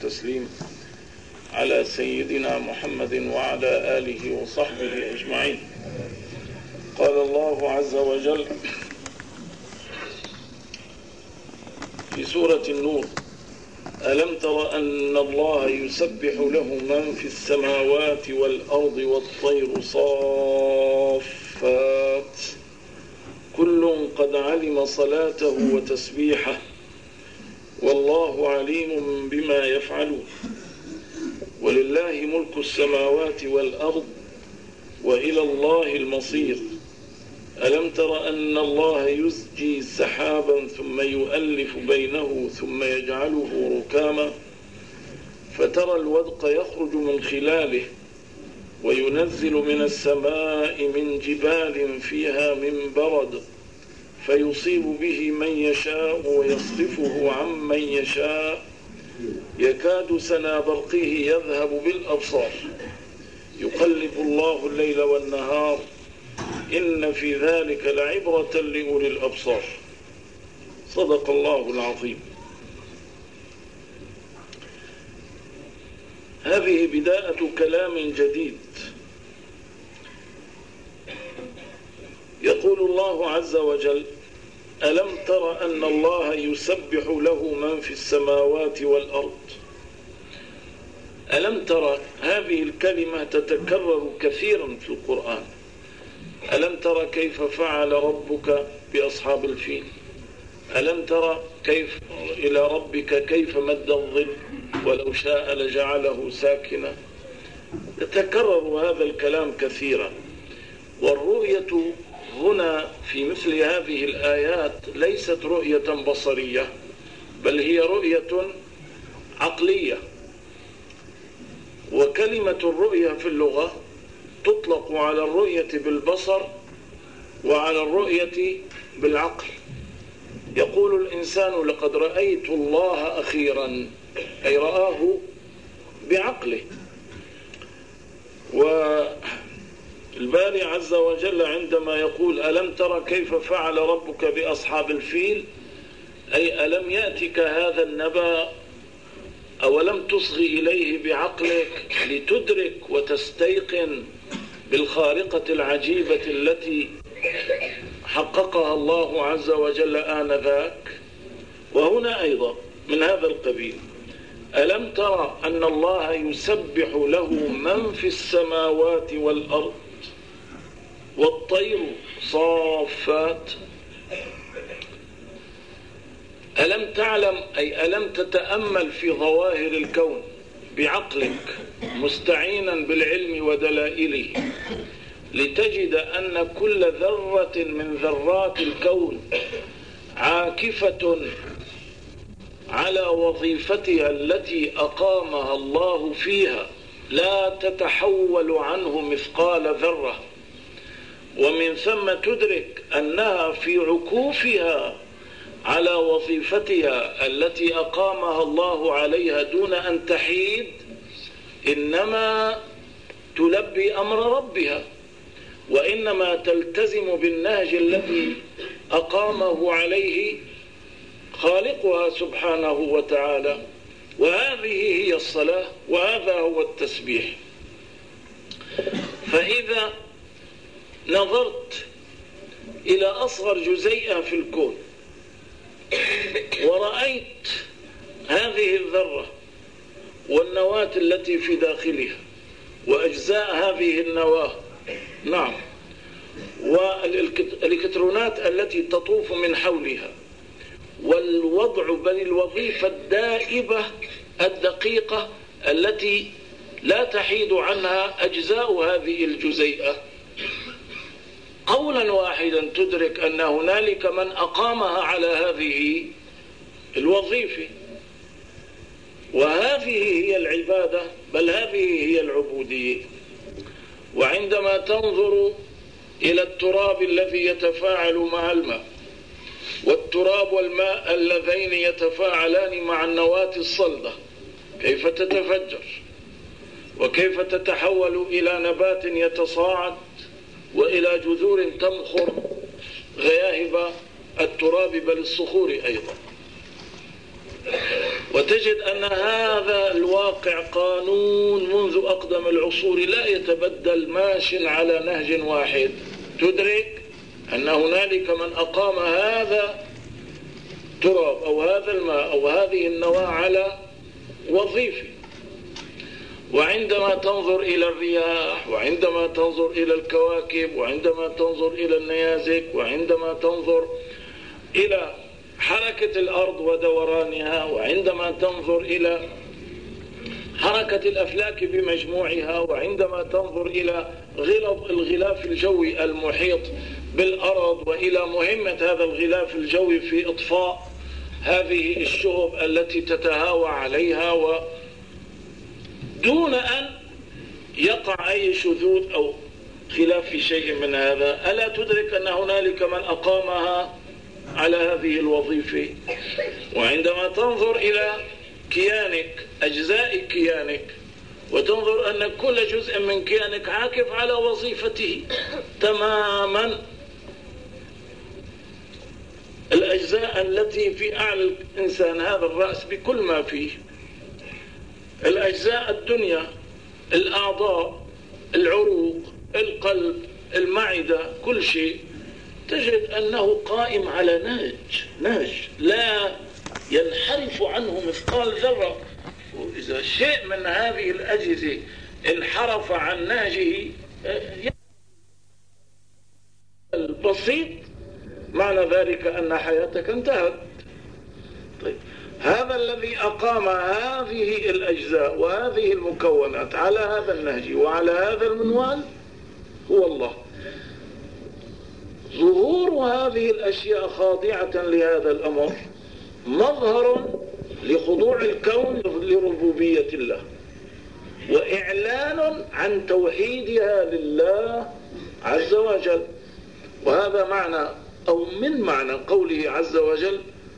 التسليم على سيدنا محمد وعلى آله وصحبه أجمعين. قال الله عز وجل في سورة النور: ألم تر أن الله يسبح له من في السماوات والأرض والطير صافات كل قد علم صلاته وتسبيحه والله عليم بما يفعلون ولله ملك السماوات والأرض وإلى الله المصير. ألم تر أن الله يزجي سحابا ثم يؤلف بينه ثم يجعله ركاما فترى الودق يخرج من خلاله وينزل من السماء من جبال فيها من برد فيصيب به من يشاء ويصرفه عمن يشاء يكاد سنا برقه يذهب بالأبصار يقلب الله الليل والنهار إن في ذلك لعبرة لأولي الأبصار. صدق الله العظيم. هذه بداية كلام جديد. يقول الله عز وجل: ألم تر أن الله يسبح له من في السماوات والأرض. ألم تر هذه الكلمة تتكرر كثيرا في القرآن. ألم تر كيف فعل ربك بأصحاب الفيل. ألم تر كيف إلى ربك كيف مد الظل ولو شاء لجعله ساكنا. يتكرر هذا الكلام كثيرا. والرؤية هنا في مثل هذه الآيات ليست رؤية بصرية بل هي رؤية عقلية. وكلمة الرؤية في اللغة تطلق على الرؤية بالبصر وعلى الرؤية بالعقل. يقول الإنسان: لقد رأيت الله أخيرا، أي رآه بعقله. والباري عز وجل عندما يقول: ألم ترى كيف فعل ربك بأصحاب الفيل، أي ألم يأتك هذا النبأ أولم تصغي إليه بعقلك لتدرك وتستيقن بالخارقة العجيبة التي حققها الله عز وجل آنذاك. وهنا أيضا من هذا القبيل: ألم ترى أن الله يسبح له من في السماوات والأرض والطير صافات. ألم تعلم أي ألم تتأمل في ظواهر الكون بعقلك مستعينا بالعلم ودلائله لتجد أن كل ذرة من ذرات الكون عاكفة على وظيفتها التي أقامها الله فيها لا تتحول عنه مثقال ذرة، ومن ثم تدرك أنها في عكوفها على وظيفتها التي أقامها الله عليها دون أن تحيد إنما تلبي أمر ربها وإنما تلتزم بالنهج الذي أقامه عليه خالقها سبحانه وتعالى. وهذه هي الصلاة وهذا هو التسبيح. فإذا نظرت إلى أصغر جزيئة في الكون ورأيت هذه الذرة والنواة التي في داخلها وأجزاء هذه النواة، نعم، والإلكترونات التي تطوف من حولها، والوضع بل الوظيفة الدائبة الدقيقة التي لا تحيد عنها أجزاء هذه الجزيئة، قولا واحدا تدرك أن هنالك من أقامها على هذه الوظيفة. وهذه هي العبادة بل هذه هي العبودية. وعندما تنظر إلى التراب الذي يتفاعل مع الماء والتراب والماء اللذين يتفاعلان مع النواة الصلدة كيف تتفجر وكيف تتحول إلى نبات يتصاعد وإلى جذور تمخر غياهب التراب بل الصخور أيضا. وتجد أن هذا الواقع قانون منذ أقدم العصور لا يتبدل، ماش على نهج واحد. تدرك أن هنالك من أقام هذا التراب أو هذا الماء أو هذه النواة على وظيفة. وعندما تنظر إلى الرياح، وعندما تنظر إلى الكواكب، وعندما تنظر إلى النيازك، وعندما تنظر إلى حركة الأرض ودورانها، وعندما تنظر إلى حركة الأفلاك بمجموعها، وعندما تنظر إلى الغلاف الجوي المحيط بالأرض، وإلى مهمة هذا الغلاف الجوي في إطفاء هذه الشهب التي تتهاوى عليها، ودون أن يقع أي شذوذ أو خلاف في شيء من هذا، ألا تدرك أن هنالك من أقامها على هذه الوظيفة؟ وعندما تنظر إلى كيانك، أجزاء كيانك، وتنظر أن كل جزء من كيانك عاكف على وظيفته تماما، الأجزاء التي في أعلى الإنسان، هذا الرأس بكل ما فيه، الأجزاء الدنيا، الأعضاء، العروق، القلب، المعدة، كل شيء، تجد أنه قائم على نهج لا ينحرف عنه مثقال ذرة. وإذا شيء من هذه الأجهزة انحرف عن نهجه البسيط، معنى ذلك أن حياتك انتهت. طيب، هذا الذي أقام هذه الأجزاء وهذه المكونات على هذا النهج وعلى هذا المنوال هو الله. ظهور هذه الأشياء خاضعة لهذا الأمر مظهر لخضوع الكون لربوبية الله، وإعلان عن توحيدها لله عز وجل. وهذا معنى أو من معنى قوله عز وجل: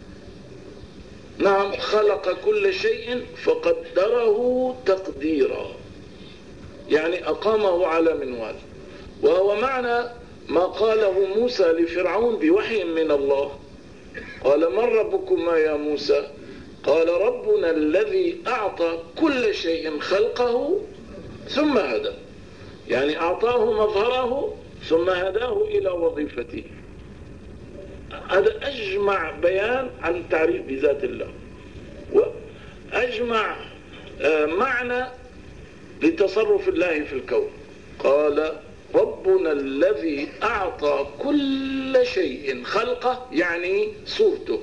نعم، خلق كل شيء فقدره تقديرا، يعني أقامه على منوال. وهو معنى ما قاله موسى لفرعون بوحي من الله: قال من ربكما يا موسى؟ قال ربنا الذي أعطى كل شيء خلقه ثم هدى، يعني أعطاه مظهره ثم هداه إلى وظيفته. هذا أجمع بيان عن تعريف بذات الله، وأجمع معنى لتصرف الله في الكون. قال ربنا الذي أعطى كل شيء خلقه، يعني صورته،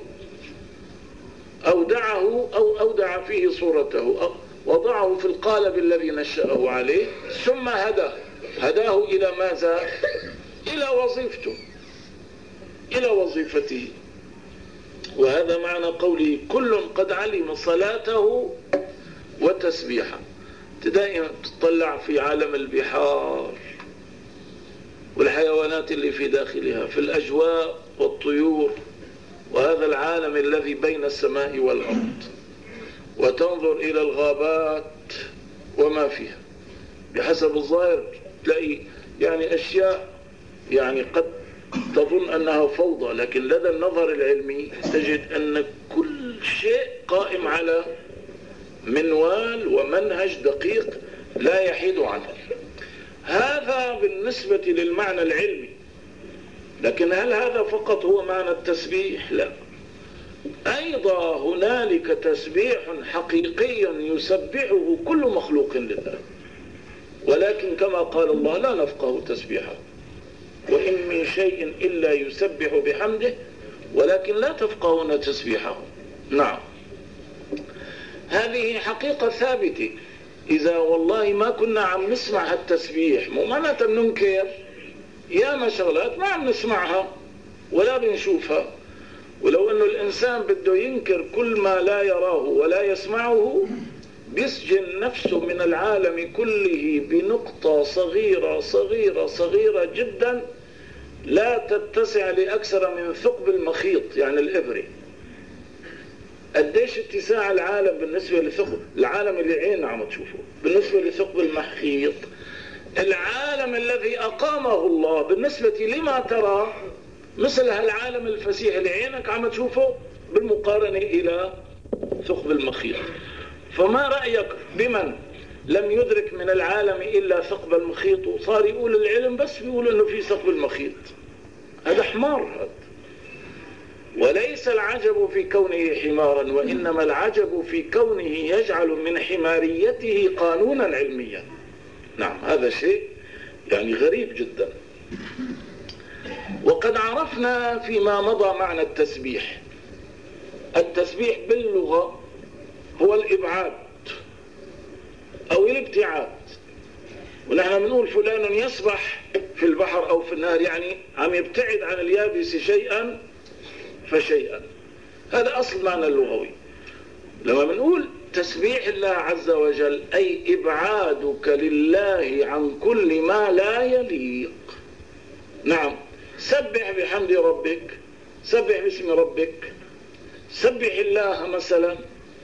أودعه أو أودع فيه صورته، أو وضعه في القالب الذي نشأه عليه، ثم هداه إلى ماذا؟ إلى وظيفته، إلى وظيفته. وهذا معنى قوله: كل قد علم صلاته وتسبيحه. دائما تطلع في عالم البحار والحيوانات اللي في داخلها، في الأجواء والطيور، وهذا العالم الذي بين السماء والأرض، وتنظر إلى الغابات وما فيها. بحسب الظاهر تلاقي يعني أشياء يعني قد تظن أنها فوضى، لكن لدى النظر العلمي تجد أن كل شيء قائم على منوال ومنهج دقيق لا يحيد عنه. هذا بالنسبة للمعنى العلمي. لكن هل هذا فقط هو معنى التسبيح؟ لا، أيضا هنالك تسبيح حقيقي يسبحه كل مخلوق لله، ولكن كما قال الله: لا نفقه تسبيحه، وإن من شيء إلا يسبح بحمده ولكن لا تفقهون تسبيحه. نعم، هذه حقيقة ثابتة. إذا والله ما كنا عم نسمع التسبيح، مو معناتها بننكر، ياما شغلات ما عم نسمعها ولا بنشوفها. ولو أنه الإنسان بده ينكر كل ما لا يراه ولا يسمعه، بيسجن نفسه من العالم كله بنقطة صغيرة صغيرة صغيرة جدا لا تتسع لأكثر من ثقب المخيط، يعني الإبرة. قديش اتساع العالم بالنسبة لثقب العالم اللي عيننا عم تشوفه، بالنسبة لثقب المخيط. العالم الذي أقامه الله بالنسبة لما ترى مثل هالعالم الفسيح اللي عينك عم تشوفه بالمقارنة إلى ثقب المخيط. فما رأيك بمن لم يدرك من العالم إلا ثقب المخيط وصار يقول العلم بس بيقول إنه في ثقب المخيط؟ هذا حمار هذا. وليس العجب في كونه حمارا، وإنما العجب في كونه يجعل من حماريته قانونا علميا. نعم، هذا شيء يعني غريب جدا. وقد عرفنا فيما مضى معنى التسبيح. التسبيح باللغة هو الإبعاد أو الابتعاد. ونحن بنقول فلان يسبح في البحر أو في النهر، يعني عم يبتعد عن اليابس شيئا فشيئا. هذا أصل معنى اللغوي. لما بنقول تسبيح الله عز وجل أي إبعادك لله عن كل ما لا يليق. نعم، سبح بحمد ربك، سبح باسم ربك، سبح الله مثلا،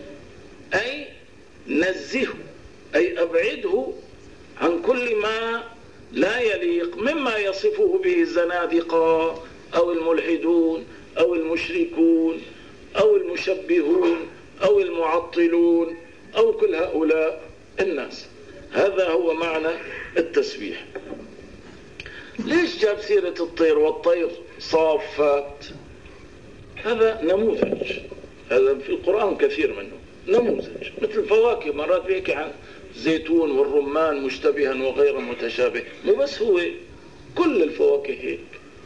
أي نزهه، أي أبعده عن كل ما لا يليق مما يصفه به الزنادقة أو الملحدون أو المشركون أو المشبهون أو المعطلون أو كل هؤلاء الناس. هذا هو معنى التسبيح. ليش جاب سيرة الطير والطير صافات؟ هذا نموذج، هذا في القرآن كثير منه نموذج. مثل الفواكه مرات بيحكي عن زيتون والرمان مشتبها وغير متشابه، مو بس هو، كل الفواكه هيك.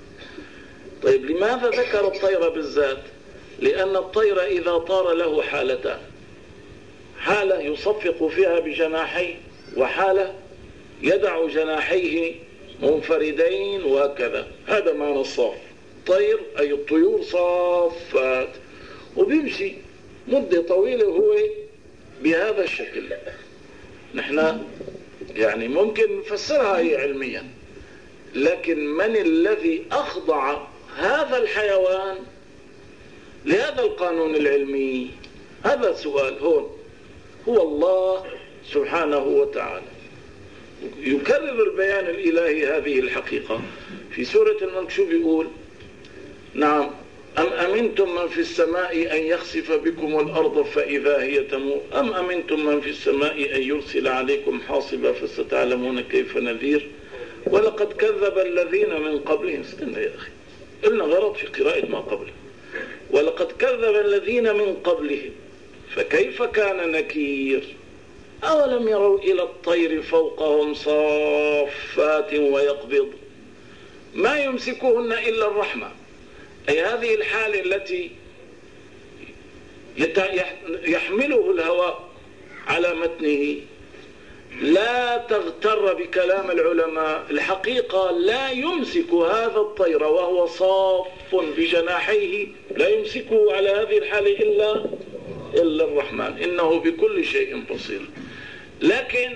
طيب لماذا ذكر الطير بالذات؟ لأن الطير إذا طار له حالتان: حالة يصفق فيها بجناحيه، وحالة يدع جناحيه منفردين وهكذا. هذا معنى الصاف. طير أي الطيور صافات، وبيمشي مدة طويلة هو بهذا الشكل. نحن يعني ممكن نفسرها هي علميا، لكن من الذي أخضع هذا الحيوان لهذا القانون العلمي؟ هذا السؤال هون. هو الله سبحانه وتعالى. يكرر البيان الإلهي هذه الحقيقة في سورة الملك. شو بيقول؟ نعم، أم أمنتم من في السماء أن يخسف بكم الأرض فإذا هي تمور أم أمنتم من في السماء أن يرسل عليكم حاصبا فستعلمون كيف نذير ولقد كذب الذين من قبلهم. استنى يا أخي، قلنا غلط في قراءة ما قبله. ولقد كذب الذين من قبلهم فكيف كان نكير. أولم يروا إلى الطير فوقهم صافات ويقبض ما يمسكهن إلا الرحمن. أي هذه الحالة التي يحمله الهواء على متنه. لا تغتر بكلام العلماء، الحقيقة لا يمسك هذا الطير وهو صاف بجناحيه، لا يمسكه على هذه الحالة إلا الرحمن، إنه بكل شيء بصير. لكن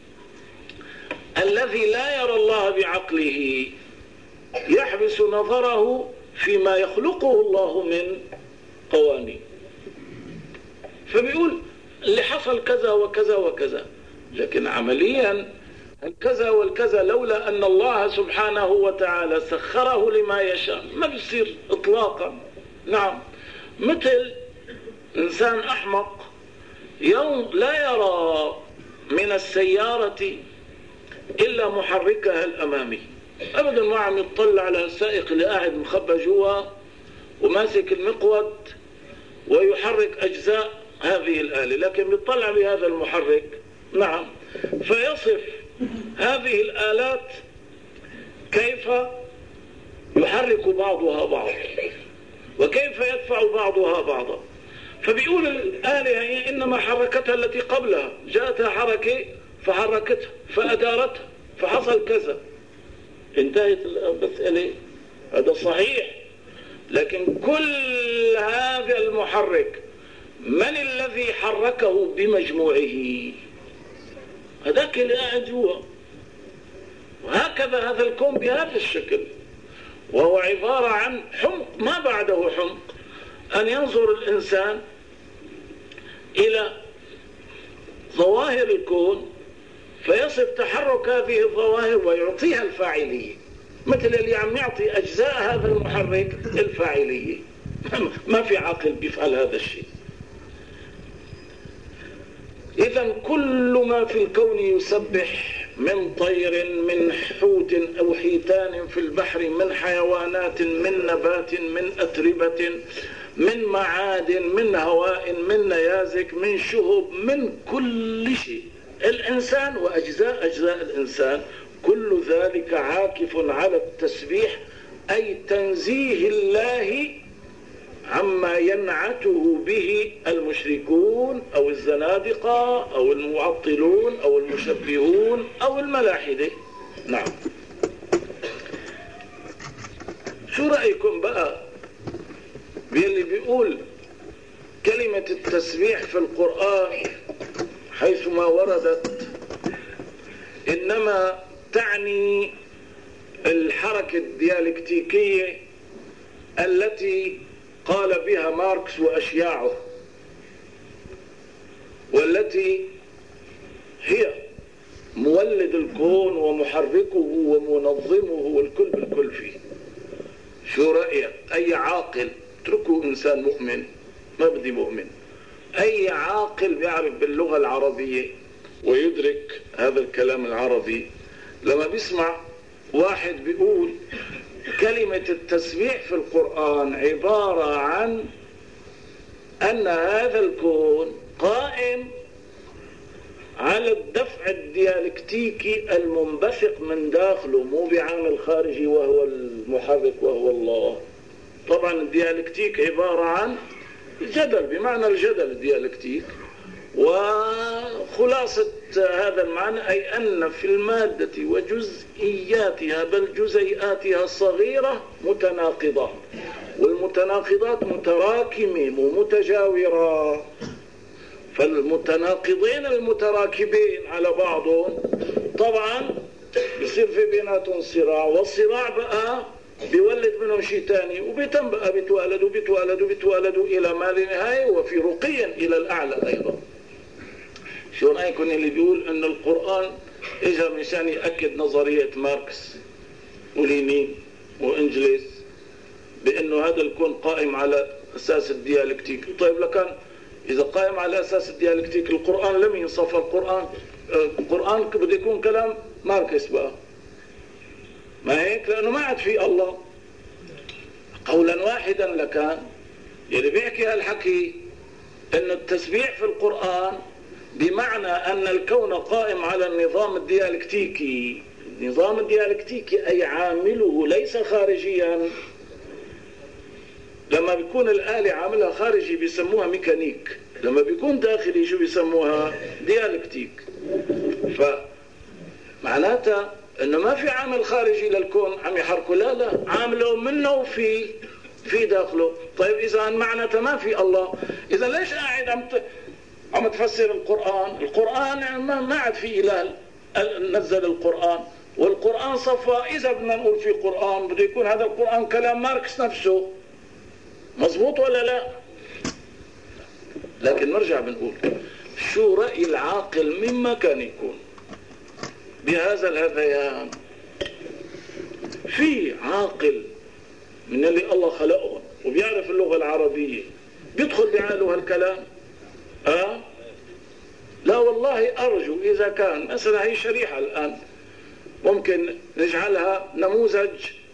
الذي لا يرى الله بعقله يحبس نظره فيما يخلقه الله من قوانين، فبيقول اللي حصل كذا وكذا وكذا، لكن عمليا الكذا والكذا لولا أن الله سبحانه وتعالى سخره لما يشاء ما بيصير إطلاقا. نعم، مثل إنسان أحمق يوم لا يرى من السيارة إلا محركها الأمامي، أبدا ما عم يطلع على السائق اللي قاعد مخبى جوا وماسك المقود ويحرك أجزاء هذه الآلة، لكن بيطلع بهذا المحرك. نعم، فيصف هذه الآلات كيف يحرك بعضها بعضا وكيف يدفع بعضها بعضا. فبيقول الآلة هي إنما حركتها التي قبلها، جاءتها حركة فحركتها فأدارتها فحصل كذا، انتهت المسألة. هذا صحيح، لكن كل هذا المحرك من الذي حركه بمجموعه؟ هذاك اللي قاعد جوا. وهكذا هذا الكون بهذا الشكل، وهو عبارة عن حمق ما بعده حمق. أن ينظر الإنسان إلى ظواهر الكون فيصف تحرك هذه الظواهر ويعطيها الفاعلية، مثل اللي عم يعطي أجزاء هذا المحرك الفاعلية. ما في عاقل بيفعل هذا الشيء. إذن كل ما في الكون يسبح، من طير، من حوت أو حيتان في البحر، من حيوانات، من نبات، من أتربة، من معادن، من هواء، من نيازك، من شهب، من كل شيء. الإنسان وأجزاء الإنسان، كل ذلك عاكف على التسبيح، أي تنزيه الله عما ينعته به المشركون أو الزنادقة أو المعطلون أو المشبهون أو الملاحدة. نعم. شو رأيكم بقى باللي بيقول كلمة التسبيح في القرآن حيثما وردت إنما تعني الحركة الديالكتيكية التي قال بها ماركس وأشياعه، والتي هي مولد الكون ومحركه ومنظمه والكل بالكل فيه. شو رأيك؟ أي عاقل، اتركوا إنسان مؤمن، ما بدي مؤمن، أي عاقل بيعرف باللغة العربية ويدرك هذا الكلام العربي لما بيسمع واحد بيقول كلمة التسبيح في القرآن عبارة عن أن هذا الكون قائم على الدفع الديالكتيكي المنبثق من داخله، مو بعامل خارجي وهو المحرك وهو الله. طبعا الديالكتيك عبارة عن الجدل بمعنى الجدل الديالكتيك، وخلاصة هذا المعنى أي أن في المادة وجزئياتها بل جزيئاتها الصغيرة متناقضة، والمتناقضات متراكمة ومتجاورة، فالمتناقضين المتراكبين على بعضهم طبعا بيصير في بيناتهم صراع، والصراع بقى بيولد منهم شيء تاني، وبيتم بقى بيتوالدوا إلى ما لا نهاية، وفي رقيا إلى الأعلى أيضا. شو رأيكم اللي بيقول أن القرآن إجا مشان يأكد نظرية ماركس ولينين وإنجليز بأنه هذا الكون قائم على أساس الديالكتيك؟ طيب لكان إذا قائم على أساس الديالكتيك القرآن لم ينصف. القرآن بده يكون كلام ماركس بقى، ما هيك؟ لأنه ما عاد في الله. قولا واحدا لكان يلي بيحكي هالحكي أن التسبيح في القرآن بمعنى أن الكون قائم على النظام الديالكتيكي. النظام الديالكتيكي أي عامله ليس خارجيا. لما بيكون الآلة عاملها خارجي بيسموها ميكانيك، لما بيكون داخلي شو بيسموها؟ ديالكتيك. فمعناتها انه ما في عامل خارجي للكون عم يحركه، لا عامله منه في داخله. طيب اذا معناتها ما في الله، اذا ليش قاعد عم تفسر القرآن ما عاد في اله نزل القرآن، والقرآن صفى. اذا بدنا نقول في قرآن بده يكون هذا القرآن كلام ماركس نفسه، مزبوط ولا لا؟ لكن نرجع بنقول شو رأي العاقل مما كان يكون بهذا الهذيان؟ في عاقل من اللي الله خلقهم وبيعرف اللغة العربية بيدخل بعقله هالكلام؟ لا والله. أرجو إذا كان مثلا هي شريحة الآن ممكن نجعلها نموذج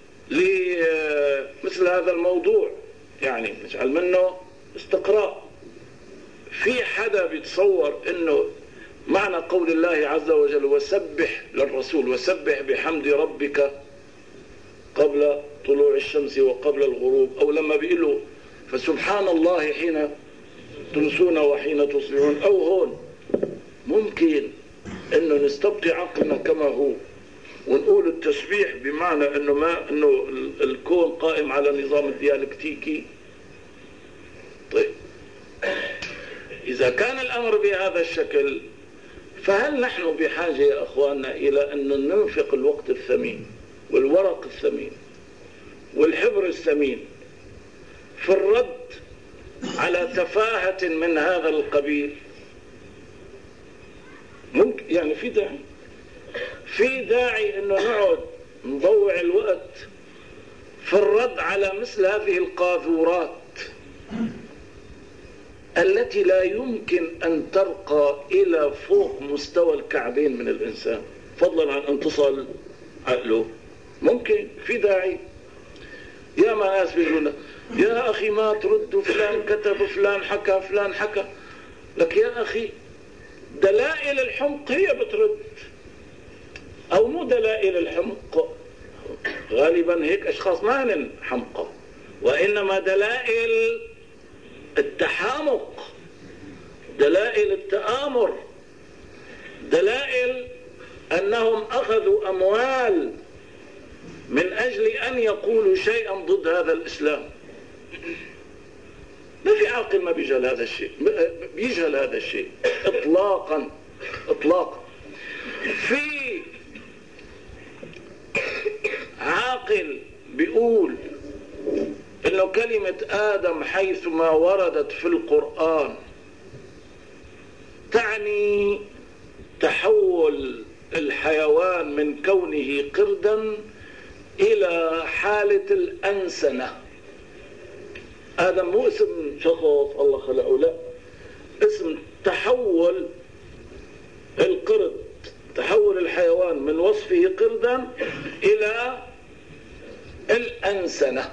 لمثل هذا الموضوع، يعني نجعل منه استقراء. في حدا بيتصور انه معنى قول الله عز وجل وسبح للرسول وسبح بحمد ربك قبل طلوع الشمس وقبل الغروب، او لما بيقولوا فسبحان الله حين تمسون وحين تصبحون، او هون ممكن انه نستبقي عقلنا كما هو ونقول التسبيح بمعنى انه الكون قائم على النظام الديالكتيكي. طيب إذا كان الأمر بهذا الشكل فهل نحن بحاجة يا أخواننا إلى أن ننفق الوقت الثمين والورق الثمين والحبر الثمين في الرد على تفاهة من هذا القبيل؟ ممكن يعني في داعي أنه نقعد نضوع الوقت في الرد على مثل هذه القاذورات التي لا يمكن أن ترقى إلى فوق مستوى الكعبين من الإنسان، فضلا عن أن تصل عقله. ممكن في داعي. يا ما ناس بيقولون يا أخي ما ترد، فلان كتب، فلان حكى، فلان حكى. لك يا أخي دلائل الحمق هي بترد، أو مو دلائل الحمق، غالبا هيك أشخاص ما هن حمقى، وإنما دلائل التحامق، دلائل التآمر، دلائل أنهم أخذوا أموال من أجل أن يقولوا شيئا ضد هذا الإسلام. ما في عاقل ما بيجهل هذا الشيء، بيجهل هذا الشيء إطلاقا إطلاقا. في عاقل بيقول إنه كلمة آدم حيثما وردت في القرآن تعني تحول الحيوان من كونه قردا إلى حالة الأنسنة. آدم مو اسم شخص الله خلقه، لا، اسم تحول القرد، تحول الحيوان من وصفه قردا إلى الأنسنة.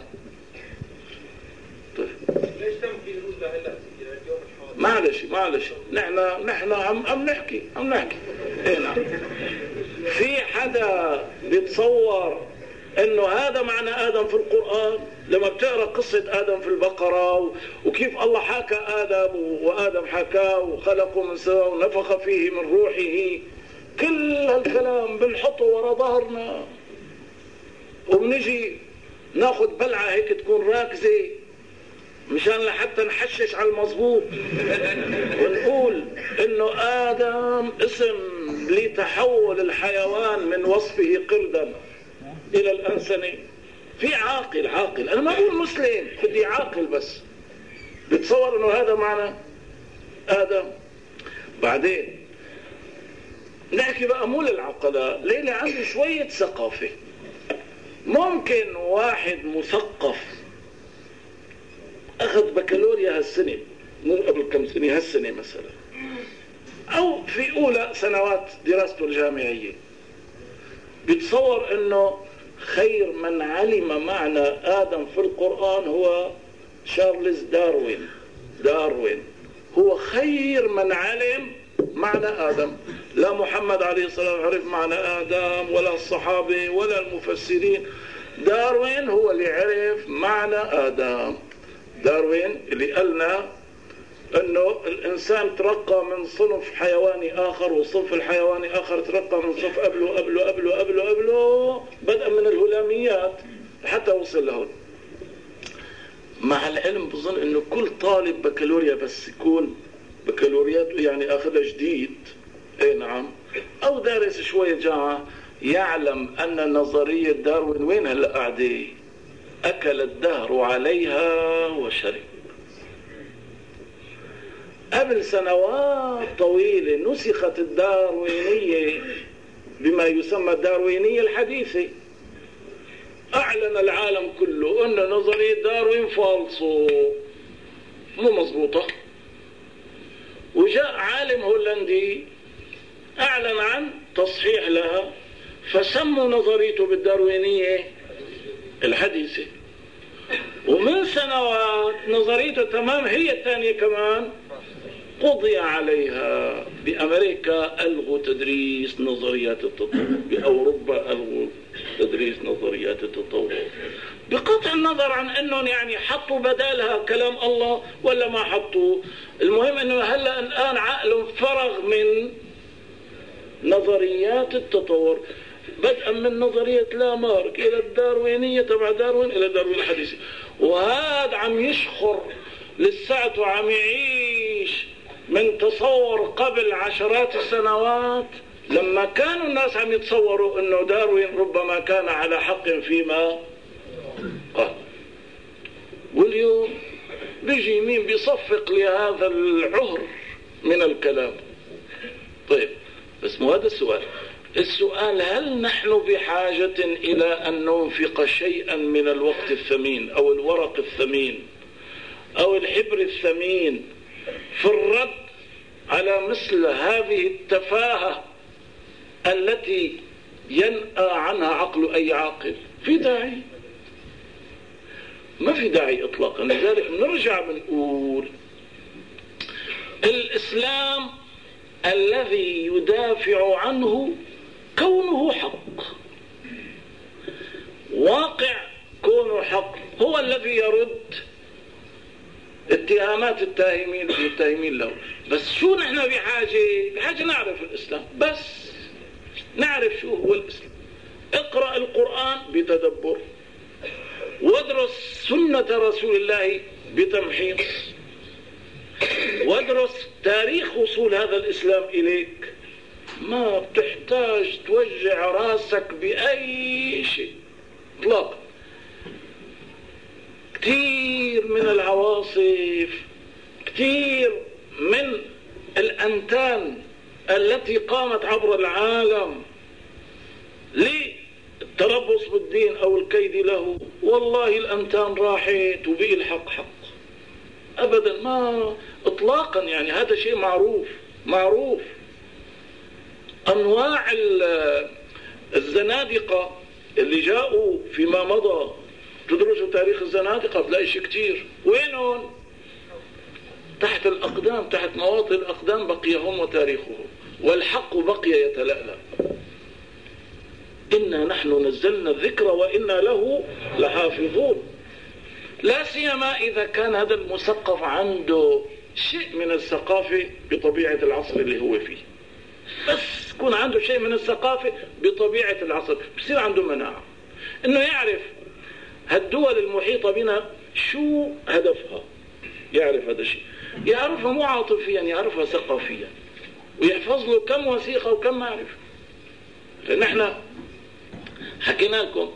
طيب. ليش تم في الأولى هلا اليوم معلش الحوادث؟ نحن عم نحكي إيه نعم. في حدا بيتصور انه هذا معنى آدم في القرآن؟ لما بتقرأ قصة آدم في البقرة وكيف الله حكى آدم وآدم حكاه وخلقه من سوا ونفخ فيه من روحه، كل هالكلام بنحطه ورا ظهرنا وبنجي ناخد بلعة هيك تكون راكزة مشان لحتى نحشش على المظبوط ونقول انه آدم اسم لتحول الحيوان من وصفه قردا الى الانسنة. في عاقل انا ما اقول مسلم، بدي عاقل بس بتصور انه هذا معنى آدم. بعدين نحكي بقى مو للعقلاء، ليلة عنده شوية ثقافة. ممكن واحد مثقف أخذ بكالوريا هالسنة، مو قبل كم سنة، هالسنة مثلا، أو في أولى سنوات دراسته الجامعية، بيتصور أنه خير من علم معنى آدم في القرآن هو شارلز داروين هو خير من علم معنى آدم. لا محمد عليه الصلاة والسلام عرف معنى آدم، ولا الصحابة ولا المفسرين. داروين هو اللي عرف معنى آدم. داروين اللي قالنا انه الانسان ترقى من صنف حيواني اخر، والصنف الحيواني اخر ترقى من صنف قبله بدءا من الهلاميات حتى وصل لهون. مع العلم بظن انه كل طالب بكالوريا بس يكون بكالورياته يعني اخذها جديد، اي نعم، او دارس شوية جامعة، يعلم ان نظرية داروين وين هلا قاعدة، اكل الدهر عليها وشرب. قبل سنوات طويلة نسخت الداروينية بما يسمى الداروينية الحديثة. أعلن العالم كله أن نظرية داروين فالصو، مو مضبوطة. وجاء عالم هولندي أعلن عن تصحيح لها، فسموا نظريته بالداروينية الحديثة. ومن سنوات نظريته تمام هي الثانية كمان قضي عليها. بأمريكا ألغوا تدريس نظريات التطور، بأوروبا ألغوا تدريس نظريات التطور، بقطع النظر عن أنهم يعني حطوا بدالها كلام الله ولا ما حطوا. المهم أنه هلأ الآن عقل فرغ من نظريات التطور، بدءا من نظرية لامارك إلى الداروينية تبع داروين إلى داروين الحديثة. وهذا عم يشخر للساعة وعم يعيش من تصور قبل عشرات السنوات، لما كانوا الناس عم يتصوروا انه داروين ربما كان على حق فيما قال. واليوم بيجي مين بيصفق لهذا العهر من الكلام. طيب بس مو هذا السؤال، هل نحن بحاجة إلى أن ننفق شيئا من الوقت الثمين أو الورق الثمين أو الحبر الثمين في الرد على مثل هذه التفاهة التي ينأى عنها عقل أي عاقل؟ في داعي؟ ما في داعي إطلاقا. لذلك نرجع بنقول الإسلام الذي يدافع عنه كونه حق، واقع كونه حق، هو الذي يرد اتهامات المتهمين له. بس شو نحن بحاجة نعرف الإسلام، بس نعرف شو هو الإسلام. اقرأ القرآن بتدبر، وادرس سنة رسول الله بتمحيص، وادرس تاريخ وصول هذا الإسلام إليك. ما بتحتاج توجع راسك بأي شيء اطلاقا. كثير من العواصف، كثير من الأنتان التي قامت عبر العالم للتربص بالدين أو الكيد له، والله الأنتان راحت وبقي الحق حق أبدا، ما إطلاقا. يعني هذا شيء معروف. أنواع الزنادقة اللي جاءوا فيما مضى، تدرسوا تاريخ الزنادقة بلاقي شيء كتير. وينهم؟ تحت الأقدام، تحت مواطن الأقدام بقي هم وتاريخهم، والحق بقي يتلألأ. إنا نحن نزلنا الذكر وإنا له لحافظون. لا سيما إذا كان هذا المثقف عنده شيء من الثقافة بطبيعة العصر اللي هو فيه. بس يكون عنده شيء من الثقافة بطبيعة العصر، بصير عنده مناعة إنه يعرف هالدول المحيطة بنا شو هدفها، يعرف هذا الشيء، يعرفها مو عاطفيا، يعرفها ثقافيا، ويحفظ له كم وثيقة وكم معرفة. نحن حكينا لكم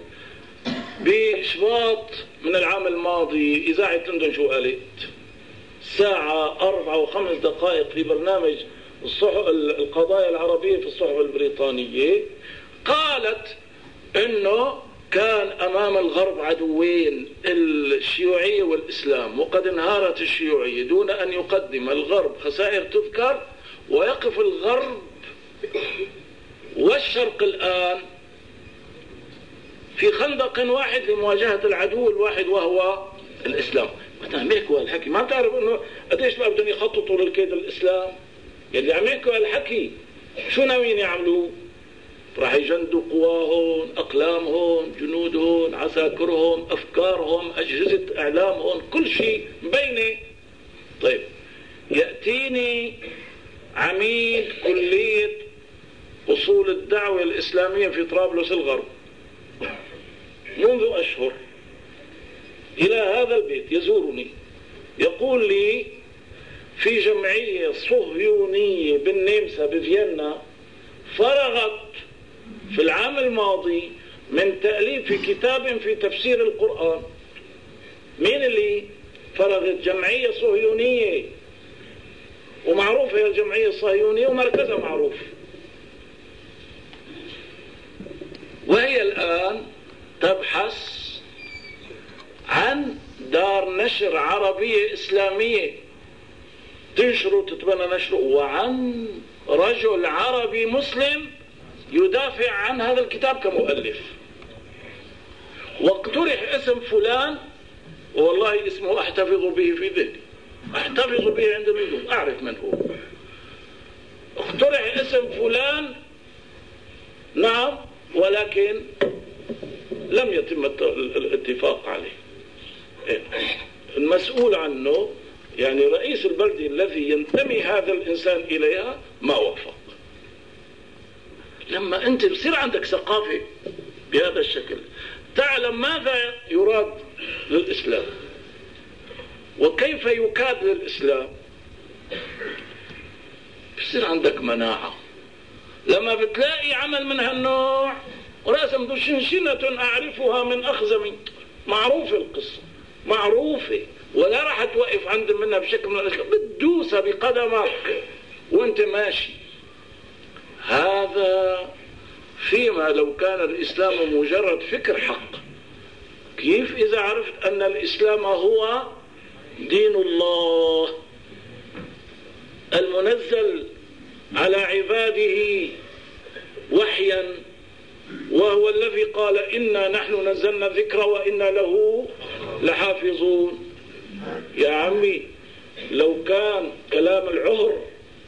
بشباط من العام الماضي إذاعة لندن شو قالت؟ ساعة 4 و5 دقائق في برنامج القضايا العربية في الصحف البريطانية، قالت إنه كان أمام الغرب عدوين، الشيوعية والإسلام، وقد انهارت الشيوعية دون أن يقدم الغرب خسائر تذكر، ويقف الغرب والشرق الآن في خندق واحد لمواجهة العدو الواحد وهو الإسلام. مثلا عم يحكوا هالحكي، ما بتعرف إنه قديش بقى بدهم يخططوا للكيد الإسلام؟ يلي عم يحكوا هالحكي شو ناويين يعملوا؟ راح يجندوا قواهم، أقلامهم، جنودهم، عساكرهم، أفكارهم، أجهزة إعلامهم، كل شيء مبينة. طيب يأتيني عميد كلية أصول الدعوة الإسلامية في طرابلس الغرب منذ أشهر إلى هذا البيت يزورني، يقول لي في جمعية صهيونية بالنمسا بفيينا فرغت في العام الماضي من تأليف كتاب في تفسير القرآن. مين اللي فرغت؟ جمعية صهيونية، ومعروفة هي الجمعية الصهيونية ومركزها معروف. وهي الآن تبحث عن دار نشر عربية إسلامية تنشر وتتبنى نشره، وعن رجل عربي مسلم يدافع عن هذا الكتاب كمؤلف. واقترح اسم فلان، والله اسمه أحتفظ به في ذهني، أحتفظ به عند الوجود، أعرف من هو. اقترح اسم فلان، نعم، ولكن لم يتم الاتفاق عليه. المسؤول عنه يعني رئيس البلدة الذي ينتمي هذا الإنسان إليها ما وافق. لما أنت بصير عندك ثقافة بهذا الشكل، تعلم ماذا يراد للإسلام وكيف يكاد للإسلام، بصير عندك مناعة. لما بتلاقي عمل من هالنوع ورأسا شنشنة أعرفها من أخزم، معروفة القصة، معروفة، ولا راح توقف عند منها بشكل من الأشكال، بتدوسها بقدمك وانت ماشي. هذا فيما لو كان الإسلام مجرد فكر حق. كيف إذا عرفت أن الإسلام هو دين الله؟ المنزل على عباده وحيا، وهو الذي قال إنا نحن نزلنا الذكر وإنا له لحافظون. يا عمي لو كان كلام العهر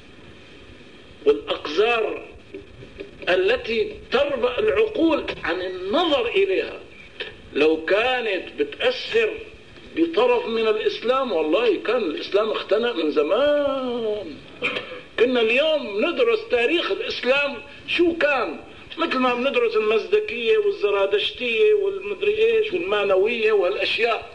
والأقذار التي تربأ العقول عن النظر إليها لو كانت بتأثر بطرف من الإسلام، والله كان الإسلام اختنق من زمان. كنا اليوم ندرس تاريخ الإسلام شو كان، مثل ما بندرس المزدكية والزرادشتية والمدري إيش والمانوية والأشياء.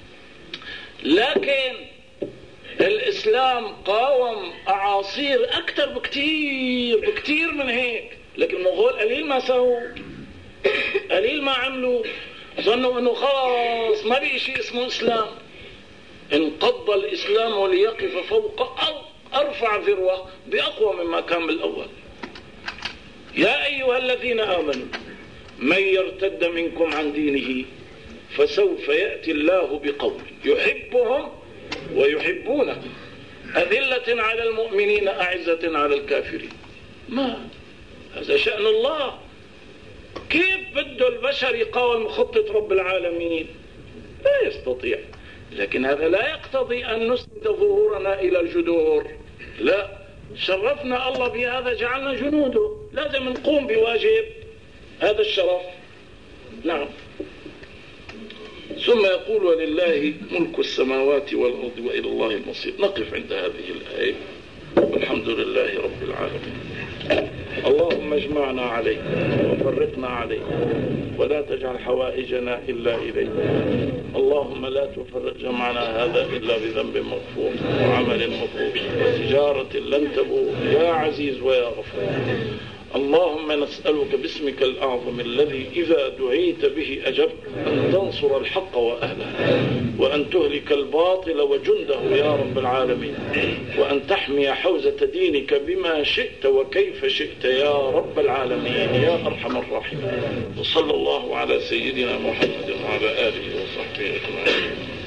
لكن الإسلام قاوم أعاصير أكثر بكتير من هيك. لكن المغول قليل ما سووا، قليل ما عملوا، ظنوا أنه خلاص ما بقي شيء اسمه إسلام. انقض الإسلام ليقف فوق أو أرفع ذروة بأقوى مما كان بالأول. يا أيها الذين آمنوا من يرتد منكم عن دينه فسوف يأتي الله بقوم يحبهم ويحبونه أذلة على المؤمنين أعزة على الكافرين. ما هذا شأن الله. كيف بده البشر يقاوم خطة رب العالمين؟ لا يستطيع. لكن هذا لا يقتضي أن نسند ظهورنا إلى الجذور، لا، شرفنا الله بهذا، جعلنا جنوده، لازم نقوم بواجب هذا الشرف. نعم. ثم يقول ولله ملك السماوات والأرض وإلى الله المصير. نقف عند هذه الآية والحمد لله رب العالمين. اللهم اجمعنا عليك وفرقنا عليك ولا تجعل حوائجنا إلا إليك. اللهم لا تفرق جمعنا هذا إلا بذنب مغفور وعمل مبرور وتجارة لن تبور يا عزيز ويا غفور. اللهم نسألك باسمك الأعظم الذي إذا دعيت به أجبت أن تنصر الحق وأهله، وأن تهلك الباطل وجنده يا رب العالمين، وأن تحمي حوزة دينك بما شئت وكيف شئت يا رب العالمين يا أرحم الراحمين. وصلى الله على سيدنا محمد وعلى آله وصحبه أجمعين.